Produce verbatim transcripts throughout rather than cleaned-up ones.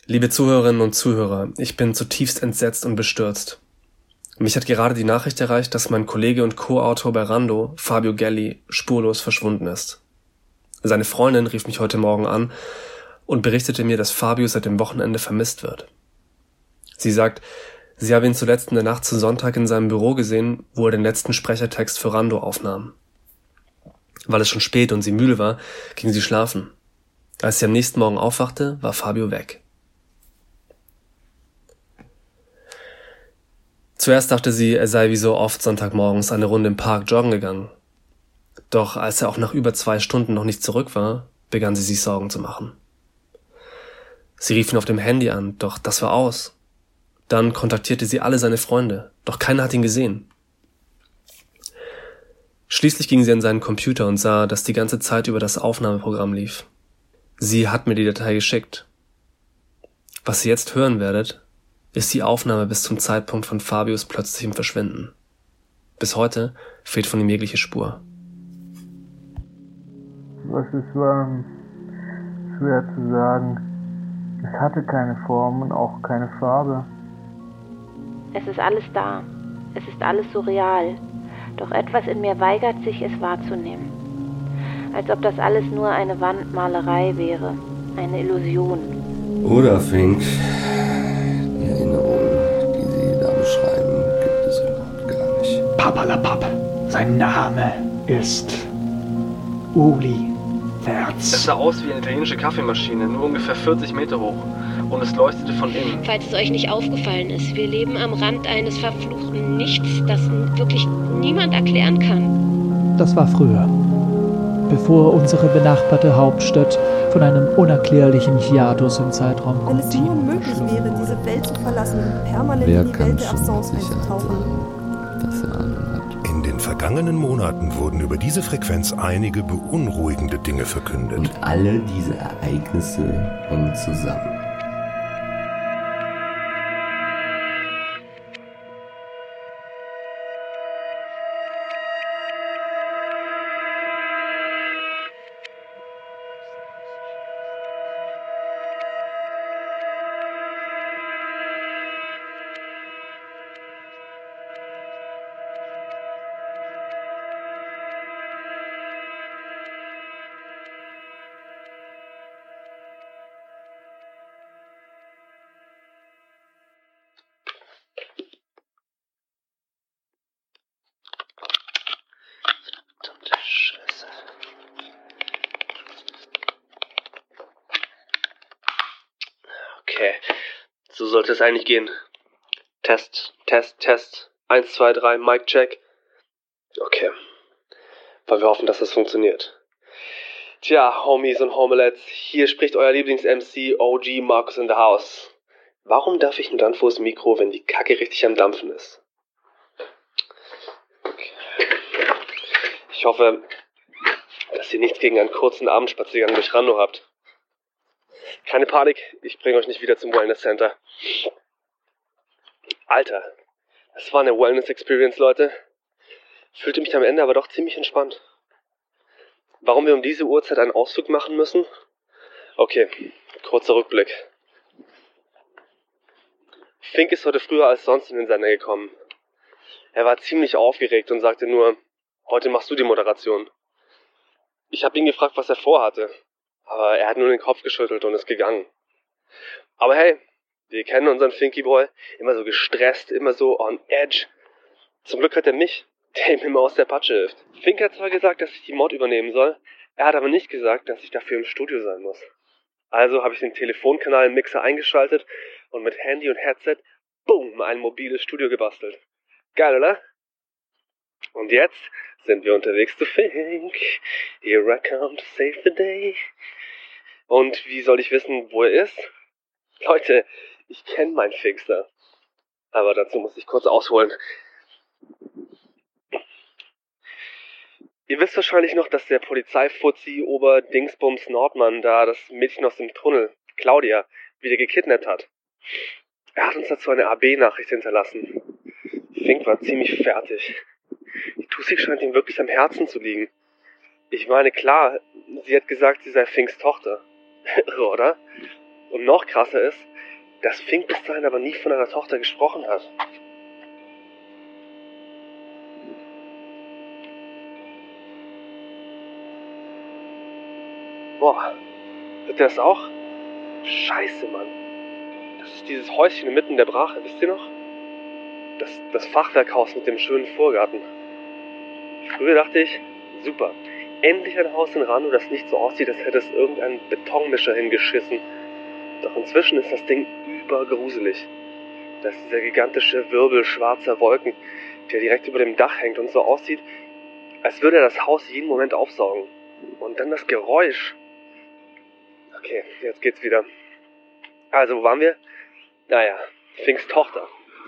Liebe Zuhörerinnen und Zuhörer, ich bin zutiefst entsetzt und bestürzt. Mich hat gerade die Nachricht erreicht, dass mein Kollege und Co-Autor bei Rando, Fabio Gelli, spurlos verschwunden ist. Seine Freundin rief mich heute Morgen an und berichtete mir, dass Fabio seit dem Wochenende vermisst wird. Sie sagt, sie habe ihn zuletzt in der Nacht zu Sonntag in seinem Büro gesehen, wo er den letzten Sprechertext für Rando aufnahm. Weil es schon spät und sie müde war, ging sie schlafen. Als sie am nächsten Morgen aufwachte, war Fabio weg. Zuerst dachte sie, er sei wie so oft Sonntagmorgens eine Runde im Park joggen gegangen. Doch als er auch nach über zwei Stunden noch nicht zurück war, begann sie sich Sorgen zu machen. Sie rief ihn auf dem Handy an, doch das war aus. Dann kontaktierte sie alle seine Freunde, doch keiner hat ihn gesehen. Schließlich ging sie an seinen Computer und sah, dass die ganze Zeit über das Aufnahmeprogramm lief. Sie hat mir die Datei geschickt. Was ihr jetzt hören werdet, ist die Aufnahme bis zum Zeitpunkt von Fabios plötzlichem Verschwinden. Bis heute fehlt von ihm jegliche Spur. Was es war, schwer zu sagen. Es hatte keine Form und auch keine Farbe. Es ist alles da. Es ist alles so real. Doch etwas in mir weigert sich, es wahrzunehmen. Als ob das alles nur eine Wandmalerei wäre. Eine Illusion. Oder Fink, die Erinnerungen, die Sie da beschreiben, gibt es überhaupt gar nicht. Papperlapapp. Sein Name ist Uli Wertz. Es sah aus wie eine italienische Kaffeemaschine, nur ungefähr vierzig Meter hoch. Und es leuchtete von innen. Falls es euch nicht aufgefallen ist, wir leben am Rand eines verfluchten Nichts, das wirklich niemand erklären kann. Das war früher, bevor unsere benachbarte Hauptstadt von einem unerklärlichen Hiatus im Zeitraum Wenn es nur Kontinent möglich wäre, diese Welt zu verlassen und permanent Wer in die kann Welt der schon Absence sicher einzutauchen. sagen, dass er Ahnung hat? In den vergangenen Monaten wurden über diese Frequenz einige beunruhigende Dinge verkündet. Und alle diese Ereignisse hängen zusammen. Scheiße. Okay, so sollte es eigentlich gehen. Test, Test, Test. Eins, zwei, drei, Mic check. Okay. Wollen wir hoffen, dass das funktioniert. Tja, Homies und Homelets, hier spricht euer Lieblings-M C O G Markus in the House. Warum darf ich nur dann vors Mikro, wenn die Kacke richtig am Dampfen ist? Okay. Ich hoffe, dass ihr nichts gegen einen kurzen Abendspaziergang durch Rando habt. Keine Panik, ich bringe euch nicht wieder zum Wellness Center. Alter, das war eine Wellness Experience, Leute. Fühlte mich am Ende aber doch ziemlich entspannt. Warum wir um diese Uhrzeit einen Ausflug machen müssen? Okay, kurzer Rückblick. Fink ist heute früher als sonst in den Sender gekommen. Er war ziemlich aufgeregt und sagte nur, heute machst du die Moderation. Ich habe ihn gefragt, was er vorhatte, aber er hat nur den Kopf geschüttelt und ist gegangen. Aber hey, wir kennen unseren Finky Boy, immer so gestresst, immer so on edge. Zum Glück hat er mich, der ihm immer aus der Patsche hilft. Fink hat zwar gesagt, dass ich die Mod übernehmen soll, er hat aber nicht gesagt, dass ich dafür im Studio sein muss. Also habe ich den Telefonkanal im Mixer eingeschaltet und mit Handy und Headset, boom, ein mobiles Studio gebastelt. Geil, oder? Und jetzt sind wir unterwegs zu Fink. Here I come to save the day. Und wie soll ich wissen, wo er ist? Leute, ich kenne meinen Fixer. Aber dazu muss ich kurz ausholen. Ihr wisst wahrscheinlich noch, dass der Polizeifuzzi Oberdingsbums Nordmann da das Mädchen aus dem Tunnel, Claudia, wieder gekidnappt hat. Er hat uns dazu eine A B-Nachricht hinterlassen. Fink war ziemlich fertig. Die Tussi scheint ihm wirklich am Herzen zu liegen. Ich meine, klar, sie hat gesagt, sie sei Finks Tochter. Irre, oder? Und noch krasser ist, dass Fink bis dahin aber nie von einer Tochter gesprochen hat. Boah, hört ihr das auch? Scheiße, Mann. Das ist dieses Häuschen inmitten der Brache, wisst ihr noch? Das, das Fachwerkhaus mit dem schönen Vorgarten. Früher dachte ich, super, endlich ein Haus in Rando, das nicht so aussieht, als hätte es irgendein Betonmischer hingeschissen. Doch inzwischen ist das Ding übergruselig. Da ist dieser gigantische Wirbel schwarzer Wolken, der direkt über dem Dach hängt und so aussieht, als würde er das Haus jeden Moment aufsaugen. Und dann das Geräusch. Okay, jetzt geht's wieder. Also, wo waren wir? Naja, Finks Tochter.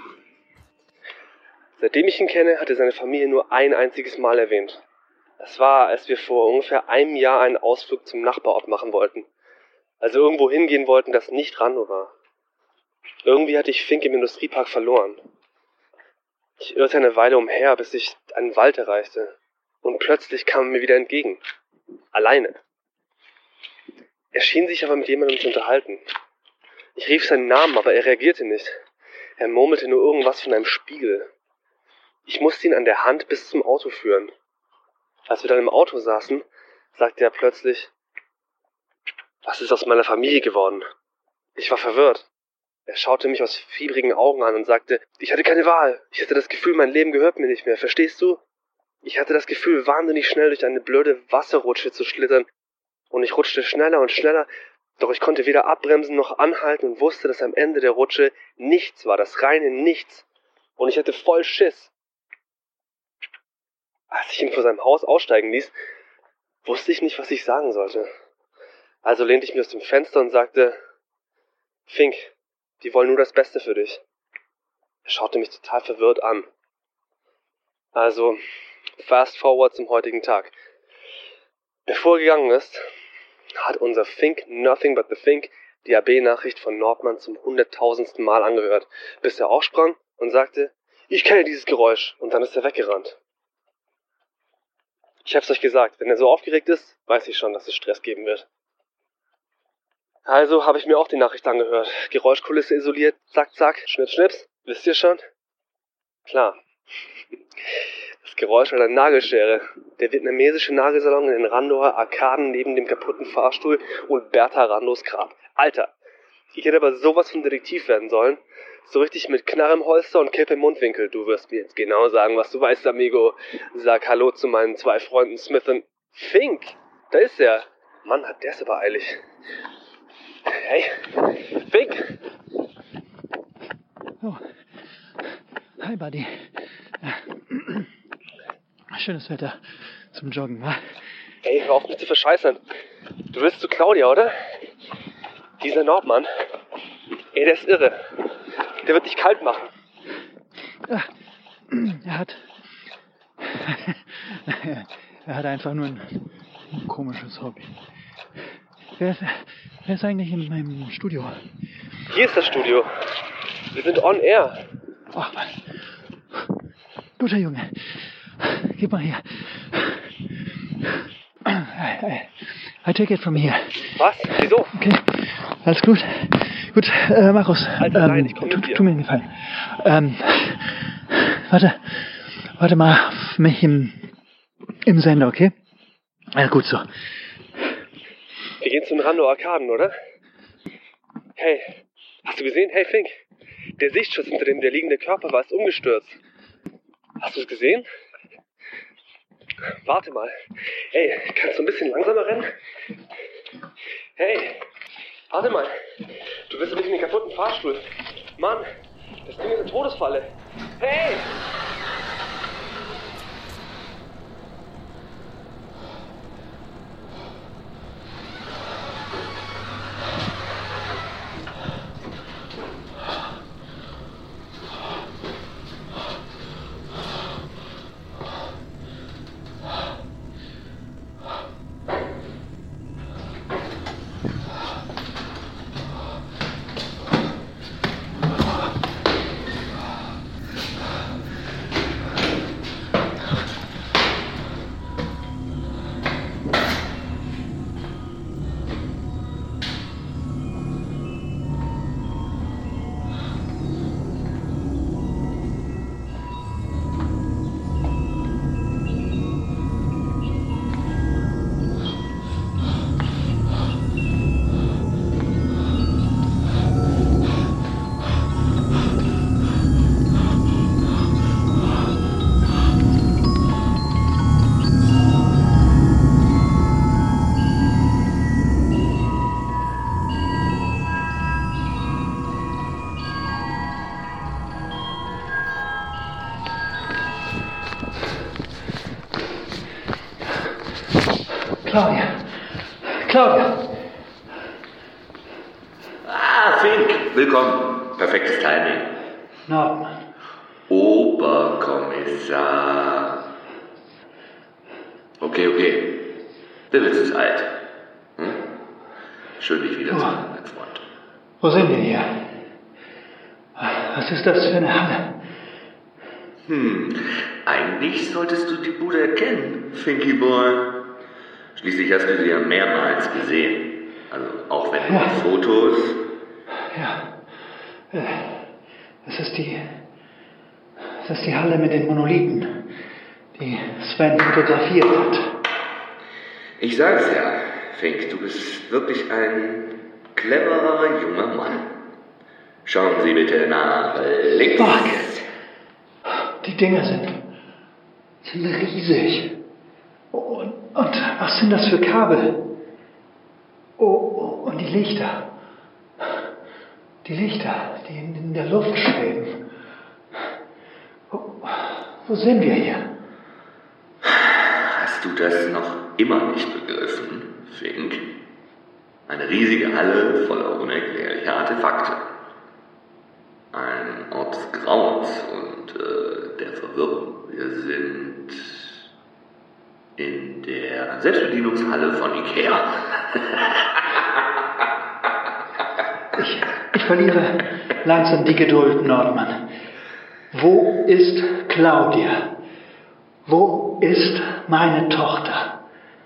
Seitdem ich ihn kenne, hat er seine Familie nur ein einziges Mal erwähnt. Es war, als wir vor ungefähr einem Jahr einen Ausflug zum Nachbarort machen wollten. Also irgendwo hingehen wollten, das nicht Rando war. Irgendwie hatte ich Fink im Industriepark verloren. Ich irrte eine Weile umher, bis ich einen Wald erreichte. Und plötzlich kam er mir wieder entgegen. Alleine. Er schien sich aber mit jemandem zu unterhalten. Ich rief seinen Namen, aber er reagierte nicht. Er murmelte nur irgendwas von einem Spiegel. Ich musste ihn an der Hand bis zum Auto führen. Als wir dann im Auto saßen, sagte er plötzlich, was ist aus meiner Familie geworden? Ich war verwirrt. Er schaute mich aus fiebrigen Augen an und sagte, ich hatte keine Wahl. Ich hatte das Gefühl, mein Leben gehört mir nicht mehr. Verstehst du? Ich hatte das Gefühl, wahnsinnig schnell durch eine blöde Wasserrutsche zu schlittern. Und ich rutschte schneller und schneller, doch ich konnte weder abbremsen noch anhalten und wusste, dass am Ende der Rutsche nichts war, das reine Nichts. Und ich hatte voll Schiss. Als ich ihn vor seinem Haus aussteigen ließ, wusste ich nicht, was ich sagen sollte. Also lehnte ich mich aus dem Fenster und sagte, Fink, die wollen nur das Beste für dich. Er schaute mich total verwirrt an. Also, fast forward zum heutigen Tag. Bevor er gegangen ist, hat unser Fink Nothing But The Fink die A B-Nachricht von Nordmann zum hunderttausendsten Mal angehört, bis er aufsprang und sagte, ich kenne dieses Geräusch, und dann ist er weggerannt. Ich hab's euch gesagt, wenn er so aufgeregt ist, weiß ich schon, dass es Stress geben wird. Also habe ich mir auch die Nachricht angehört. Geräuschkulisse isoliert, zack, zack, schnips, schnips. Wisst ihr schon? Klar. Das Geräusch einer Nagelschere. Der vietnamesische Nagelsalon in den Randoer Arkaden neben dem kaputten Fahrstuhl und Bertha Randos Grab. Alter, ich hätte aber sowas von Detektiv werden sollen. So richtig mit Knarre im Holster und Kippe im Mundwinkel. Du wirst mir jetzt genau sagen, was du weißt, amigo. Sag Hallo zu meinen zwei Freunden Smith und Fink. Da ist er. Mann, hat der es aber eilig. Hey, Fink. Oh. Hi, Buddy. Schönes Wetter zum Joggen, wa? Ey, hör auf mich zu verscheißern. Du willst zu Claudia, oder? Dieser Nordmann. Ey, der ist irre. Der wird dich kalt machen. Ach, er hat... er hat einfach nur ein, ein komisches Hobby. Wer ist, wer ist eigentlich in meinem Studio? Hier ist das Studio. Wir sind on air. Ach, Mann. Guter Junge. Gib mal her. I, I, I take it from here. Was? Wieso? Okay. Alles gut? Gut, äh, Markus. Alter, ähm, nein, ich komm tu, mit dir. tu mir einen Gefallen. Ähm, warte. Warte mal auf mich im, im Sender, okay? Ja, gut so. Wir gehen zu den Rando Arkaden, oder? Hey, hast du gesehen? Hey, Fink. Der Sichtschutz, hinter dem der liegende Körper war, ist umgestürzt. Hast du es gesehen? Warte mal. Ey, kannst du ein bisschen langsamer rennen? Hey, warte mal. Du bist doch nicht in den kaputten Fahrstuhl. Mann, das Ding ist eine Todesfalle. Hey! Claudia. Claudia. Ah, Fink, willkommen. Perfektes Timing. Nordmann. Oberkommissar. Okay, okay. Der Witz ist alt. Hm? Schön, dich wiederzusehen, oh. Mein Freund. Wo sind wir hier? Was ist das für eine Halle? Hm, eigentlich solltest du die Bude erkennen, Finky Boy. Schließlich hast du sie ja mehrmals gesehen. Also auch wenn nur ja. Fotos. Ja. Das ist die. Das ist die Halle mit den Monolithen, die Sven fotografiert hat. Ich sag's ja, Fink, du bist wirklich ein cleverer junger Mann. Schauen Sie bitte nach links. Fuck. Die Dinger sind, sind riesig. Und, und was sind das für Kabel? Oh, und die Lichter. Die Lichter, die in, in der Luft schweben. Wo, wo sind wir hier? Hast du das noch immer nicht begriffen, Fink? Eine riesige Halle voller unerklärlicher Artefakte. Ein Ort des Grauens und äh, der Verwirrung. Wir sind in der Selbstbedienungshalle von Ikea. ich, ich verliere langsam die Geduld, Nordmann. Wo ist Claudia? Wo ist meine Tochter?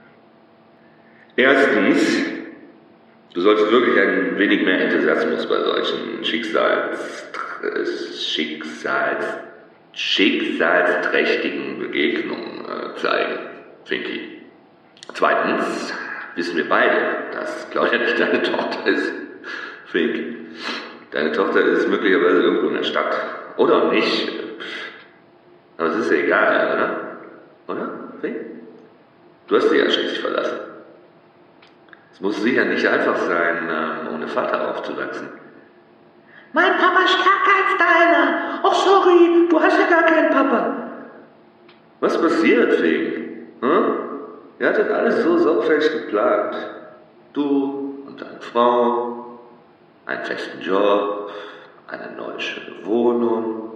Erstens, du solltest wirklich ein wenig mehr Enthusiasmus bei solchen Schicksals, Schicksals, schicksalsträchtigen Begegnungen äh, zeigen, Finky. Zweitens wissen wir beide, dass Claudia nicht deine Tochter ist, Fink. Deine Tochter ist möglicherweise irgendwo in der Stadt. Oder auch nicht. Aber es ist ja egal, oder? Oder, Fink? Du hast sie ja schließlich verlassen. Es muss sicher nicht einfach sein, ohne Vater aufzuwachsen. Mein Papa ist stärker als deiner. Oh, sorry, du hast ja gar keinen Papa. Was passiert, Fink? Hm? Ihr hattet alles so sorgfältig geplant. Du und deine Frau, einen festen Job, eine neue schöne Wohnung.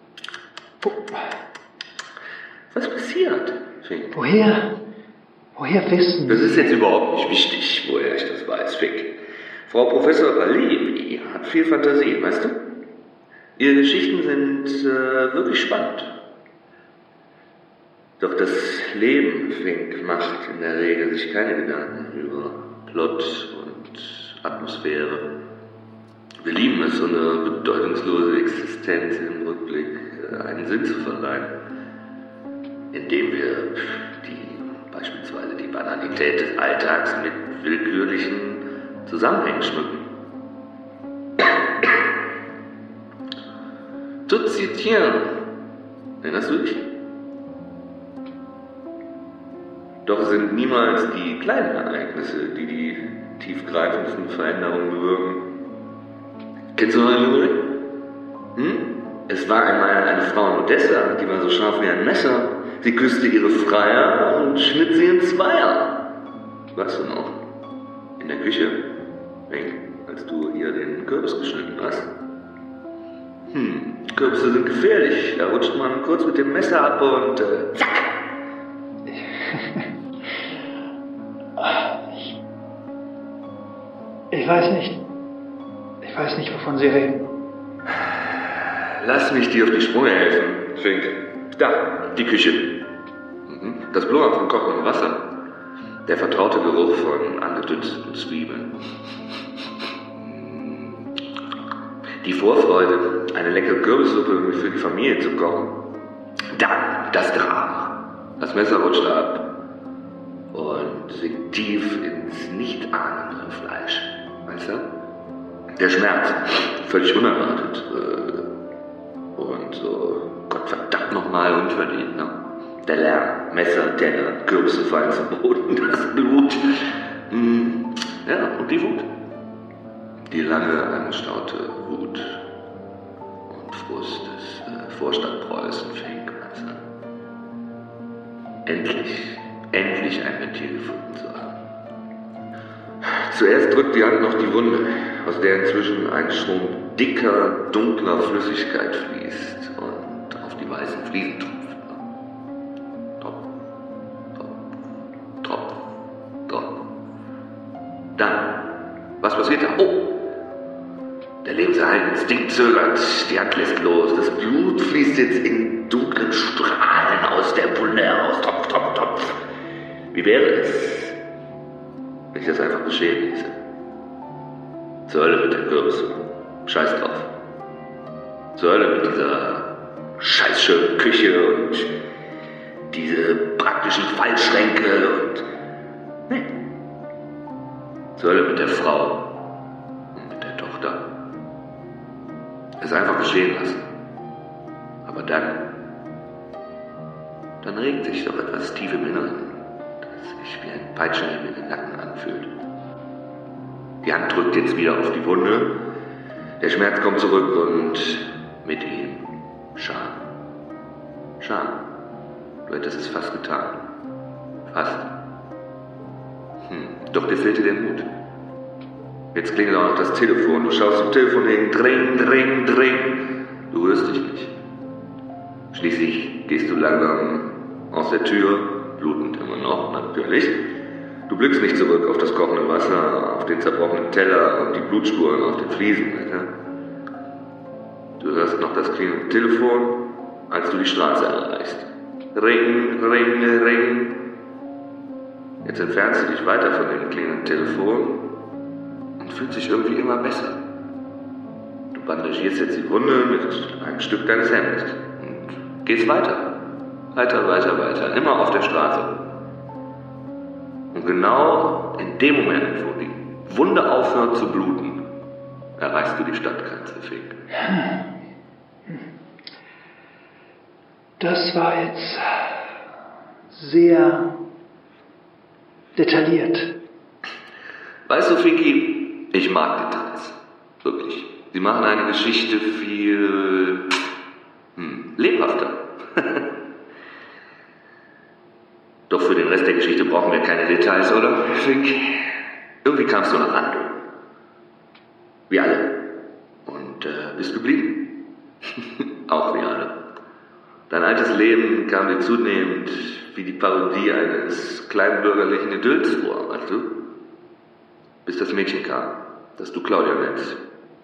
Was passiert, Fink? Woher? Woher wissen Das ist jetzt überhaupt nicht wichtig, woher ich das weiß, Fink. Frau Professor Balevi hat viel Fantasie, weißt du? Ihre Geschichten sind äh, wirklich spannend. Doch das Leben, Fink, macht in der Regel sich keine Gedanken über Plot und Atmosphäre. Wir lieben es, so eine bedeutungslose Existenz im Rückblick äh, einen Sinn zu verleihen, indem wir die beispielsweise die Banalität des Alltags mit willkürlichen Zusammenhängen schmücken. Zu zitieren. Erinnerst du dich? Doch es sind niemals die kleinen Ereignisse, die die tiefgreifendsten Veränderungen bewirken. Kennst du noch eine Lyrik? Hm? Es war einmal eine Frau in Odessa, die war so scharf wie ein Messer. Sie küsste ihre Freier und schnitt sie in Zweier. Weißt du noch? In der Küche, als du ihr den Kürbis geschnitten hast. Hm, Kürbisse sind gefährlich. Da rutscht man kurz mit dem Messer ab und äh, zack! Ich, ich weiß nicht. Ich weiß nicht, wovon Sie reden. Lass mich dir auf die Sprünge helfen, Fink. Da, die Küche. Das Blubbern von kochendem Wasser. Der vertraute Geruch von angedünsteten Zwiebeln. Die Vorfreude, eine leckere Kürbissuppe für die Familie zu kochen. Dann das Drama. Das Messer rutscht ab und sinkt tief ins nicht ahnendere Fleisch. Weißt du? Der Schmerz, völlig unerwartet. Und so, Gottverdammt nochmal unverdient, ne? Der Lärm, Messer, Teller, Kürbisse fallen zum Boden, das Blut. Hm, ja, und die Wut. Die lange angestaute Wut und Frust des äh, Vorstadtpreußen fing an. Endlich, endlich ein Ventil gefunden zu haben. Zuerst drückt die Hand noch die Wunde, aus der inzwischen ein Schwung dicker, dunkler Flüssigkeit fließt und auf die weißen Fliesen tropft. Tropf, Tropf, Tropf, Tropf. Dann, was passiert da? Oh! Der lebenserhaltende Instinkt zögert, die Hand lässt los. Das Blut fließt jetzt in dunklen Strahlen aus der Wunde heraus. Tropf, Tropf, Tropf. Wie wäre es, wenn ich das einfach geschehen ließe? Zur Hölle mit der Kürbissuppe. Scheiß drauf. Zur Hölle mit dieser scheißschönen Küche und diese praktischen Fallschränke und... Nee. Zur Hölle mit der Frau und mit der Tochter. Es einfach geschehen lassen. Aber dann... Dann regt sich doch etwas tief im Inneren, das sich wie ein Peitschenhieb in den Nacken anfühlt. Die Hand drückt jetzt wieder auf die Wunde. Der Schmerz kommt zurück und mit ihm Scham. Scham. Du hättest es fast getan. Fast. Hm. Doch dir fehlte der Mut. Jetzt klingelt auch noch das Telefon. Du schaust zum Telefon hin. Dring, dring, dring. Du rührst dich nicht. Schließlich gehst du langsam aus der Tür. Blutend immer noch, natürlich. Du blickst nicht zurück auf das kochende Wasser, auf den zerbrochenen Teller und die Blutspuren auf den Fliesen. Alter. Du hörst noch das klingelnde Telefon, als du die Straße erreichst. Ring, ring, ring. Jetzt entfernst du dich weiter von dem klingelnden Telefon und fühlst dich irgendwie immer besser. Du bandagierst jetzt die Wunde mit einem Stück deines Hemdes und gehst weiter. Weiter, weiter, weiter. Immer auf der Straße. Und genau in dem Moment, wo die Wunde aufhört zu bluten, erreichst du die Stadtgrenze, Fink. Das war jetzt sehr detailliert. Weißt du, Finky, ich mag Details. Wirklich. Sie machen eine Geschichte viel hm, lebhafter. Doch für den Rest der Geschichte brauchen wir keine Details, oder, Fink? Irgendwie kamst du nach Rando. Wir alle. Und äh, bist geblieben. Auch wir alle. Dein altes Leben kam dir zunehmend wie die Parodie eines kleinbürgerlichen Idylls vor, weißt du? Bis das Mädchen kam, das du Claudia nennst.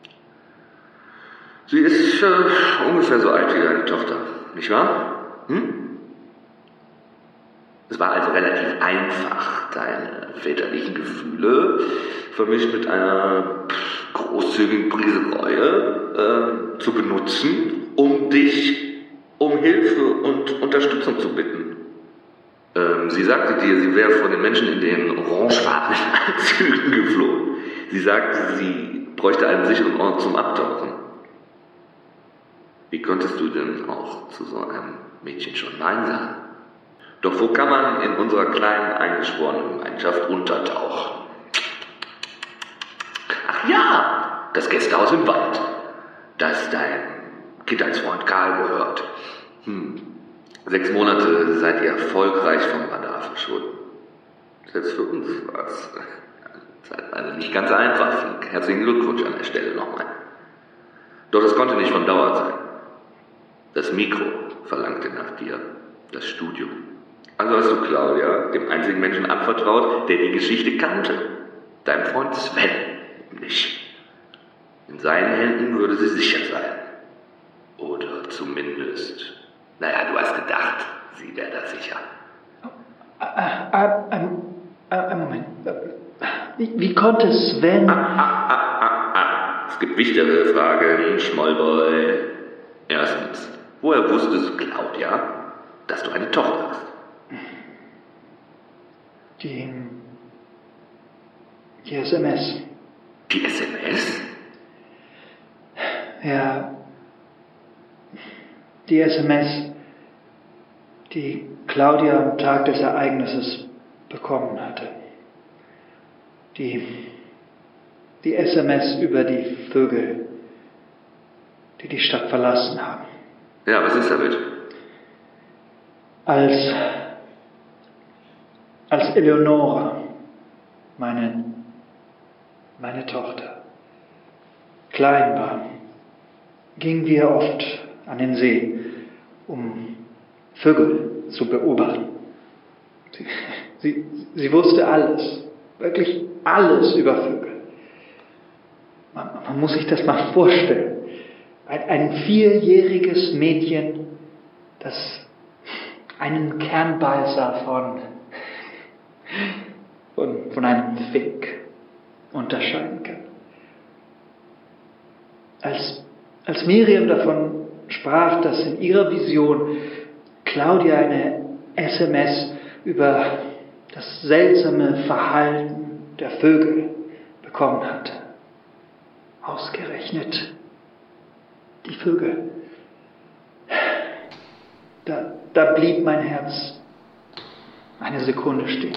Sie ist äh, ungefähr so alt wie deine Tochter, nicht wahr? Hm? Es war also relativ einfach, deine väterlichen Gefühle, vermischt mit einer großzügigen Prise Reue, äh, zu benutzen, um dich um Hilfe und Unterstützung zu bitten. Ähm, sie sagte dir, sie wäre von den Menschen in den orangefarbenen Anzügen geflohen. Sie sagte, sie bräuchte einen sicheren Ort zum Abtauchen. Wie konntest du denn auch zu so einem Mädchen schon Nein sagen? Doch wo kann man in unserer kleinen, eingeschworenen Gemeinschaft untertauchen? Ach ja, das Gästehaus im Wald, das dein Kindheitsfreund Karl gehört. Hm. Sechs Monate seid ihr erfolgreich vom Radar verschwunden. Selbst für uns war es also nicht ganz einfach. Herzlichen Glückwunsch an der Stelle nochmal. Doch das konnte nicht von Dauer sein. Das Mikro verlangte nach dir, das Studium. Also hast du Claudia, dem einzigen Menschen anvertraut, der die Geschichte kannte. Dein Freund Sven, nicht. In seinen Händen würde sie sicher sein. Oder zumindest, naja, du hast gedacht, sie wäre da sicher. Ein äh, äh, äh, Moment. Wie, wie konnte Sven... Ah, ah, ah, ah, ah. Es gibt wichtigere Fragen, Schmollboy. Erstens, woher wusstest Claudia, dass du eine Tochter hast? Die... Die S M S. Die S M S? Ja... Die S M S, die Claudia am Tag des Ereignisses bekommen hatte. Die, die S M S über die Vögel, die die Stadt verlassen haben. Ja, was ist damit? Als, als Eleonora, meine meine Tochter, klein war, gingen wir oft an den See, um Vögel zu beobachten. Sie, sie, sie wusste alles, wirklich alles über Vögel. Man, man muss sich das mal vorstellen. Ein, ein vierjähriges Mädchen, das einen Kernbeißer von, von, von einem Fink unterscheiden kann. Als, als Miriam davon sprach, dass in ihrer Vision Claudia eine S M S über das seltsame Verhalten der Vögel bekommen hatte. Ausgerechnet die Vögel. Da, da blieb mein Herz eine Sekunde stehen.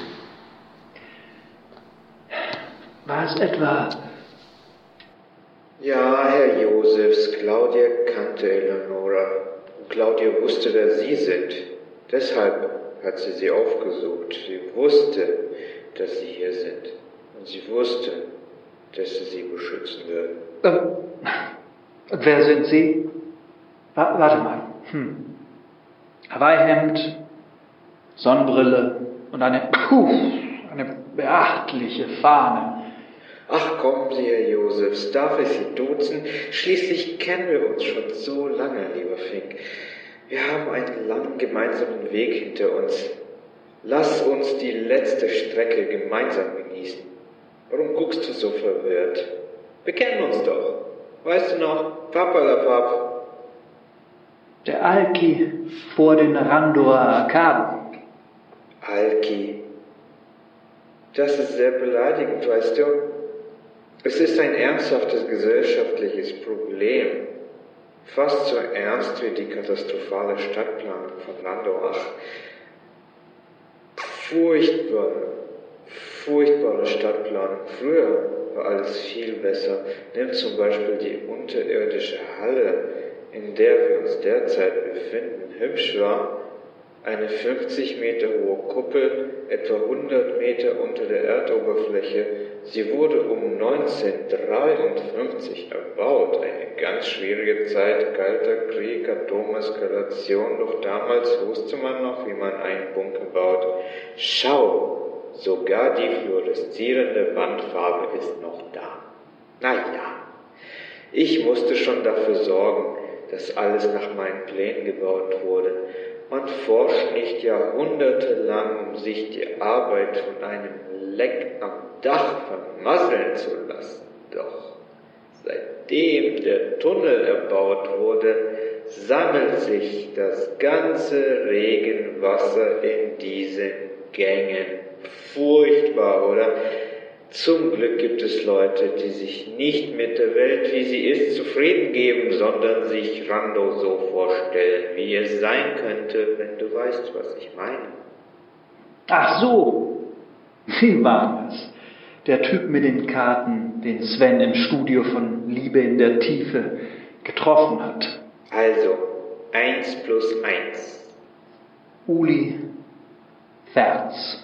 War es etwa... Ja, Herr Josephs, Claudia kannte Eleonora. Und Claudia wusste, wer Sie sind. Deshalb hat sie sie aufgesucht. Sie wusste, dass Sie hier sind. Und sie wusste, dass sie Sie beschützen würden. Ähm, wer sind Sie? Wa- warte mal. Hm. Hawaii-Hemd, Sonnenbrille und eine, puh, eine beachtliche Fahne. Ach, kommen Sie, Herr Josephs, darf ich Sie duzen? Schließlich kennen wir uns schon so lange, lieber Fink. Wir haben einen langen gemeinsamen Weg hinter uns. Lass uns die letzte Strecke gemeinsam genießen. Warum guckst du so verwirrt? Wir kennen uns doch. Weißt du noch, Papalapap? Der Alki vor den Randoer Arkaden. Alki. Das ist sehr beleidigend, weißt du? Es ist ein ernsthaftes gesellschaftliches Problem. Fast so ernst wie die katastrophale Stadtplanung von Landau. Ach, furchtbare, furchtbare Stadtplanung. Früher war alles viel besser. Nimm zum Beispiel die unterirdische Halle, in der wir uns derzeit befinden. Hübsch war eine fünfzig Meter hohe Kuppel, etwa hundert Meter unter der Erdoberfläche. Sie wurde um neunzehnhundertdreiundfünfzig erbaut. Eine ganz schwierige Zeit, Kalter Krieg, Atomeskalation, doch damals wusste man noch, wie man einen Bunker baut. Schau, sogar die fluoreszierende Wandfarbe ist noch da. Naja, ich musste schon dafür sorgen, dass alles nach meinen Plänen gebaut wurde. Man forscht nicht jahrhundertelang, um sich die Arbeit von einem Leck am Dach vermasseln zu lassen. Doch seitdem der Tunnel erbaut wurde, sammelt sich das ganze Regenwasser in diesen Gängen. Furchtbar, oder? Zum Glück gibt es Leute, die sich nicht mit der Welt, wie sie ist, zufrieden geben, sondern sich Rando so vorstellen, wie es sein könnte, wenn du weißt, was ich meine. Ach so, wie war das? Der Typ mit den Karten, den Sven im Studio von Liebe in der Tiefe getroffen hat. Also, eins plus eins. Uli Verz.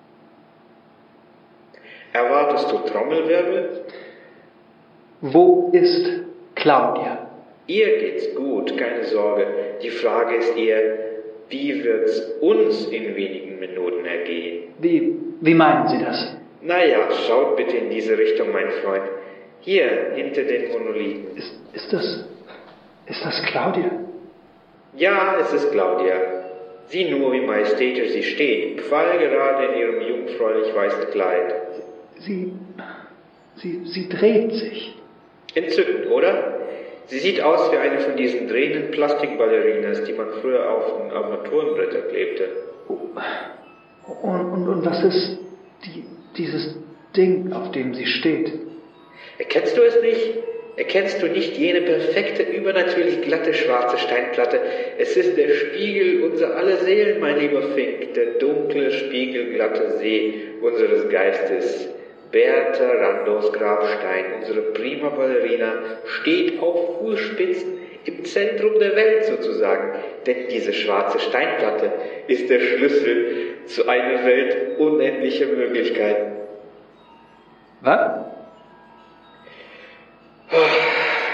Erwartest du Trommelwirbel? Wo ist Claudia? Ihr geht's gut, keine Sorge. Die Frage ist eher, wie wird's uns in wenigen Minuten ergehen? Wie, wie meinen Sie das? Naja, schaut bitte in diese Richtung, mein Freund. Hier, hinter den Monolithen. Ist, ist das, ist das Claudia? Ja, es ist Claudia. Sieh nur, wie majestätisch sie steht, pfeilgerade in ihrem jungfräulich weißen Kleid. Sie, sie, sie dreht sich. Entzückend, oder? Sie sieht aus wie eine von diesen drehenden Plastikballerinas, die man früher auf ein Armaturenbretter klebte. Und, und, und was ist die, dieses Ding, auf dem sie steht? Erkennst du es nicht? Erkennst du nicht jene perfekte, übernatürlich glatte, schwarze Steinplatte? Es ist der Spiegel unserer aller Seelen, mein lieber Fink, der dunkle, spiegelglatte See unseres Geistes. Bertha Randos Grabstein, unsere prima Ballerina, steht auf Fußspitzen im Zentrum der Welt sozusagen. Denn diese schwarze Steinplatte ist der Schlüssel zu einer Welt unendlicher Möglichkeiten. Was?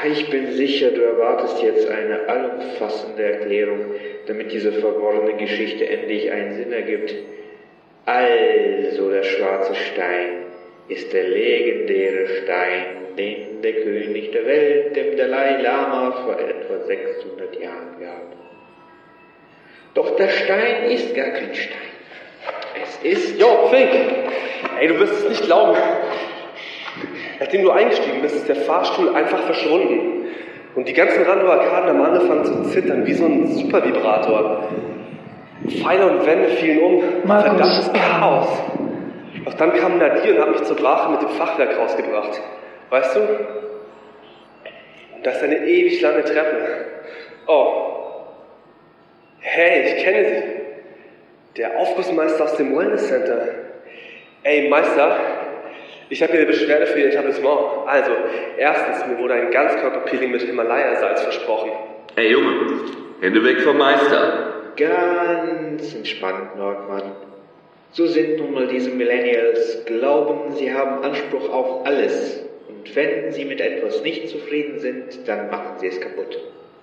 Ich bin sicher, du erwartest jetzt eine allumfassende Erklärung, damit diese verworrene Geschichte endlich einen Sinn ergibt. Also, der schwarze Stein ist der legendäre Stein, den der König der Welt, dem Dalai Lama, vor etwa sechshundert Jahren gab. Doch der Stein ist gar kein Stein. Es ist... Yo, Fink! Ey, du wirst es nicht glauben. Nachdem du eingestiegen bist, ist der Fahrstuhl einfach verschwunden. Und die ganzen Rando-Arkaden haben angefangen zu zittern, wie so ein Supervibrator. Pfeile und Wände fielen um. Markus. Verdammtes Chaos. Doch dann kam Nadir und hat mich zur Brache mit dem Fachwerk rausgebracht. Weißt du? Und das ist eine ewig lange Treppe. Oh. Hey, ich kenne sie. Der Aufgussmeister aus dem Wellness Center. Ey, Meister, ich habe hier eine Beschwerde für Ihr Etablissement. Also, erstens, mir wurde ein Ganzkörperpeeling mit Himalaya-Salz versprochen. Ey, Junge, Hände weg vom Meister. Ganz entspannt, Nordmann. So sind nun mal diese Millennials, glauben, sie haben Anspruch auf alles. Und wenn sie mit etwas nicht zufrieden sind, dann machen sie es kaputt.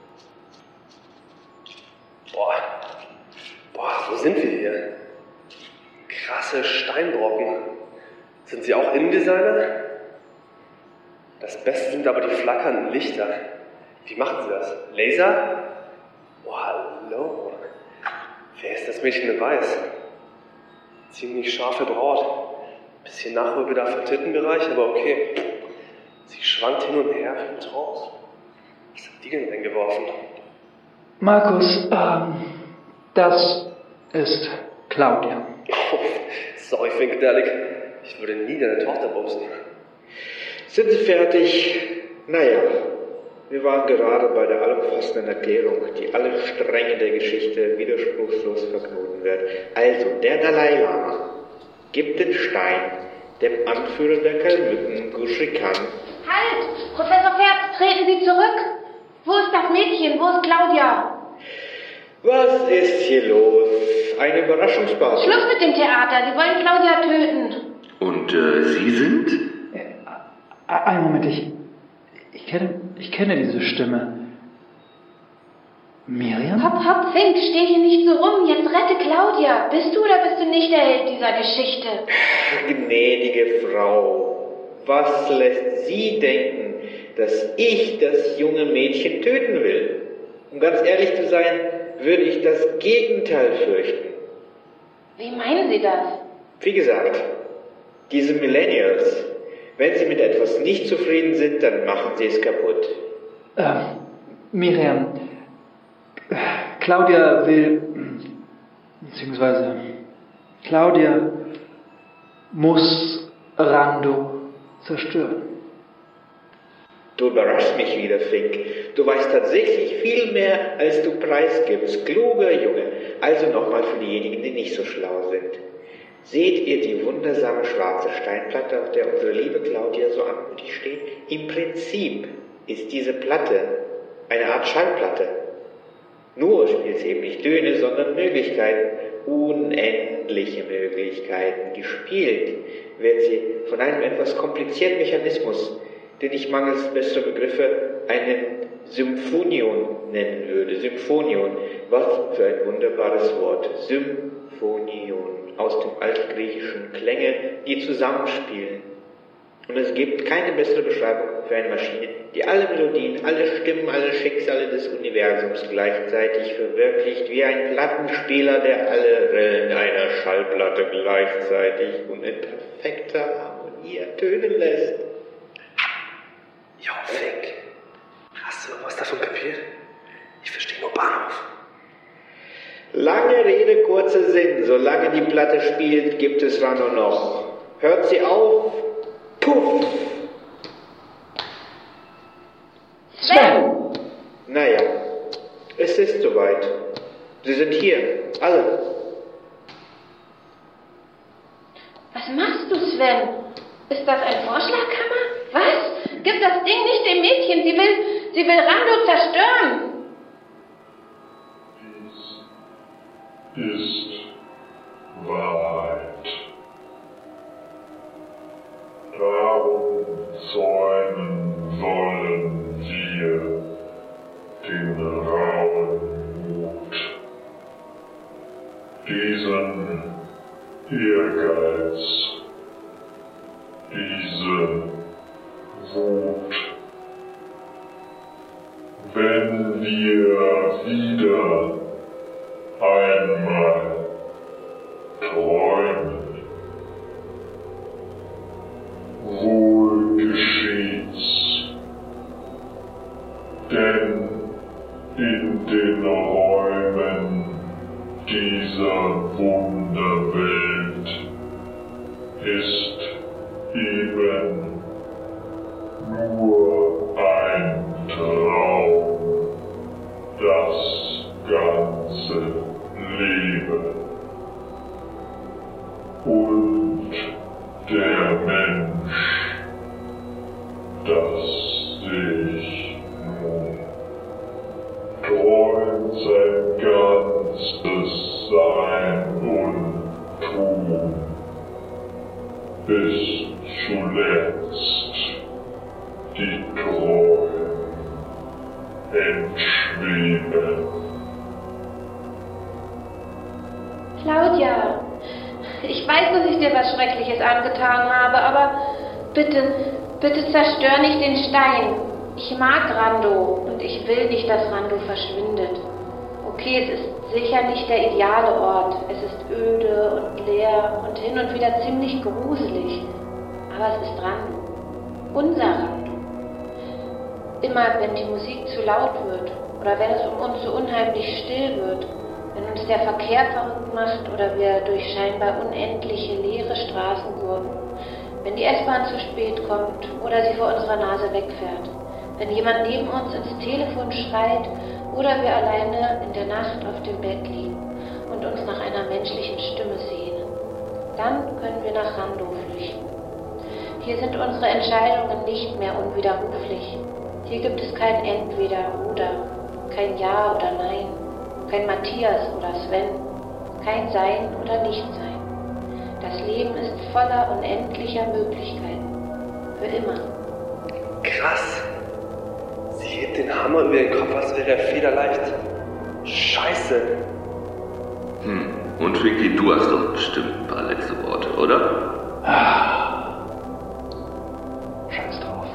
Boah. Boah, wo sind wir hier? Krasse Steinbrocken. Sind Sie auch Innendesigner? Das Beste sind aber die flackernden Lichter. Wie machen Sie das? Laser? Oh, hallo. Wer ist das Mädchen in Weiß? Ziemlich scharfe Braut. Bisschen Nachholbedarf im Tittenbereich, aber okay. Sie schwankt hin und her wie ein Trance. Was hat die denn reingeworfen? Markus, ähm, das ist Claudia. Oh, sorry, Finkadelic. Ich würde nie deine Tochter bumsen. Sind Sie fertig? Naja, wir waren gerade bei der allumfassenden Erklärung, die alle Stränge der Geschichte widerspruchslos verknoten wird. Also, der Dalai Lama gibt den Stein dem Anführer der Kalmücken, Gushikan. Halt! Professor Pferd, treten Sie zurück! Wo ist das Mädchen? Wo ist Claudia? Was ist hier los? Eine Überraschungsparty? Schluss mit dem Theater! Sie wollen Claudia töten! Und äh, Sie sind? Äh, einen Moment, ich, ich, kenne, ich kenne diese Stimme. Miriam? Hopp, hopp, Fink, steh hier nicht so rum. Jetzt rette Claudia. Bist du oder bist du nicht der Held dieser Geschichte? Gnädige Frau, was lässt Sie denken, dass ich das junge Mädchen töten will? Um ganz ehrlich zu sein, würde ich das Gegenteil fürchten. Wie meinen Sie das? Wie gesagt, diese Millennials, wenn sie mit etwas nicht zufrieden sind, dann machen sie es kaputt. Äh, Miriam, Claudia will, beziehungsweise Claudia muss Rando zerstören. Du überraschst mich wieder, Fink. Du weißt tatsächlich viel mehr, als du preisgibst. Kluger Junge. Also nochmal für diejenigen, die nicht so schlau sind. Seht ihr die wundersame schwarze Steinplatte, auf der unsere liebe Claudia so anmutig steht? Im Prinzip ist diese Platte eine Art Schallplatte. Nur spielt sie eben nicht Töne, sondern Möglichkeiten. Unendliche Möglichkeiten. Gespielt wird sie von einem etwas komplizierten Mechanismus, den ich mangels besserer Begriffe einen Symphonion nennen würde. Symphonion, was für ein wunderbares Wort. Symphonion, aus dem altgriechischen Klänge, die zusammenspielen. Und es gibt keine bessere Beschreibung für eine Maschine, die alle Melodien, alle Stimmen, alle Schicksale des Universums gleichzeitig verwirklicht, wie ein Plattenspieler, der alle Rillen einer Schallplatte gleichzeitig und in perfekter Harmonie ertönen lässt. Jo, Fink. Hast du irgendwas davon kapiert? Ich verstehe nur Bahnhof. Lange Rede, kurzer Sinn. Solange die Platte spielt, gibt es Rando noch. Hört sie auf. Puff! Sven! Naja, es ist soweit. Sie sind hier, alle. Was machst du, Sven? Ist das ein Vorschlaghammer? Was? Gib das Ding nicht dem Mädchen. Sie will, sie will Rando zerstören. Ist Wahrheit. Darum zäumen sollen wir Ehrgeiz, diese Wut. Wenn wir wieder einmal träumen, wohl geschieht's, denn in den Räumen dieser Wunderwelt ist eben nur ein Traum, das ganze Leben. Und der Mensch, das sehe ich nun, träumt sein ganzes Sein und Tun, bis zuletzt die Träume entschweben. Claudia, ich weiß, dass ich dir was Schreckliches angetan habe, aber bitte, bitte zerstör nicht den Stein. Ich mag Rando und ich will nicht, dass Rando verschwindet. Okay, es ist sicher nicht der ideale Ort. Es ist öde und leer und hin und wieder ziemlich gruselig. Aber es ist Rando. Unser Rando. Immer wenn die Musik zu laut wird oder wenn es um uns so unheimlich still wird, wenn uns der Verkehr verrückt macht oder wir durch scheinbar unendliche leere Straßen gurken, wenn die S-Bahn zu spät kommt oder sie vor unserer Nase wegfährt, wenn jemand neben uns ins Telefon schreit oder wir alleine in der Nacht auf dem Bett liegen und uns nach einer menschlichen Stimme sehnen, dann können wir nach Rando flüchten. Hier sind unsere Entscheidungen nicht mehr unwiderruflich. Hier gibt es kein Entweder-Oder, kein Ja oder Nein, kein Matthias oder Sven, kein Sein oder Nichtsein. Das Leben ist voller unendlicher Möglichkeiten. Für immer. Krass. Sie hebt den Hammer über den Kopf, als wäre er federleicht. Scheiße. Hm, und Twinkie, du hast doch bestimmt ein paar letzte Worte, oder? Ah. Scheiß drauf.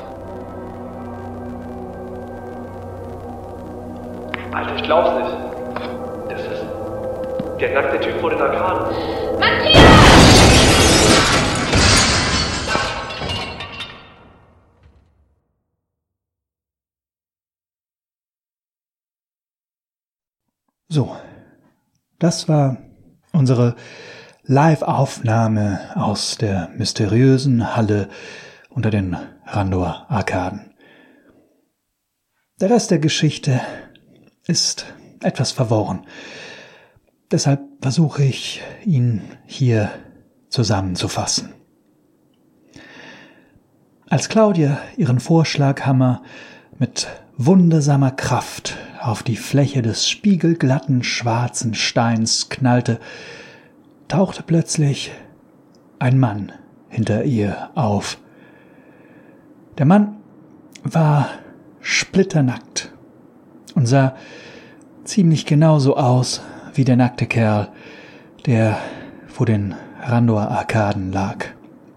Alter, ich glaub's nicht. Das ist der nackte Typ vor den Arkaden. Matthias! So, das war unsere Live-Aufnahme aus der mysteriösen Halle unter den Randower Arkaden. Der Rest der Geschichte ist etwas verworren. Deshalb versuche ich, ihn hier zusammenzufassen. Als Claudia ihren Vorschlaghammer mit wundersamer Kraft auf die Fläche des spiegelglatten schwarzen Steins knallte, tauchte plötzlich ein Mann hinter ihr auf. Der Mann war splitternackt und sah ziemlich genauso aus wie der nackte Kerl, der vor den Randower Arkaden lag.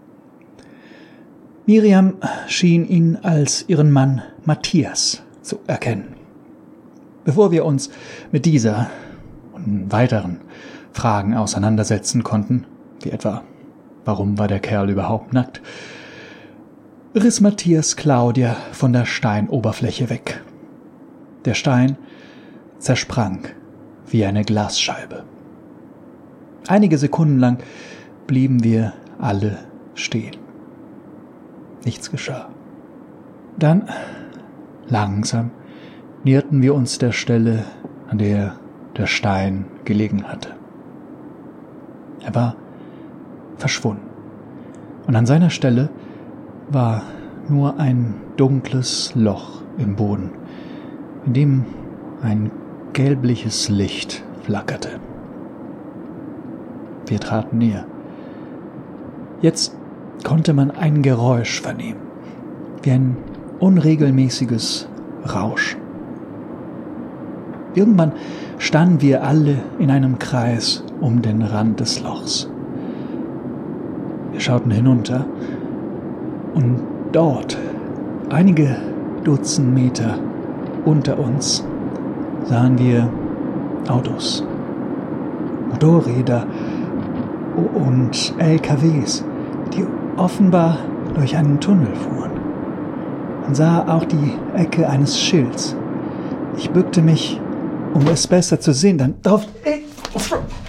Miriam schien ihn als ihren Mann Matthias zu erkennen. Bevor wir uns mit dieser und weiteren Fragen auseinandersetzen konnten, wie etwa, warum war der Kerl überhaupt nackt, riss Matthias Claudia von der Steinoberfläche weg. Der Stein zersprang wie eine Glasscheibe. Einige Sekunden lang blieben wir alle stehen. Nichts geschah. Dann, langsam, näherten wir uns der Stelle, an der der Stein gelegen hatte. Er war verschwunden. Und an seiner Stelle war nur ein dunkles Loch im Boden, in dem ein gelbliches Licht flackerte. Wir traten näher. Jetzt konnte man ein Geräusch vernehmen, wie ein unregelmäßiges Rauschen. Irgendwann standen wir alle in einem Kreis um den Rand des Lochs. Wir schauten hinunter und dort, einige Dutzend Meter unter uns, sahen wir Autos, Motorräder und L K Ws, die offenbar durch einen Tunnel fuhren. Man sah auch die Ecke eines Schilds. Ich bückte mich, um es besser zu sehen, dann drauf...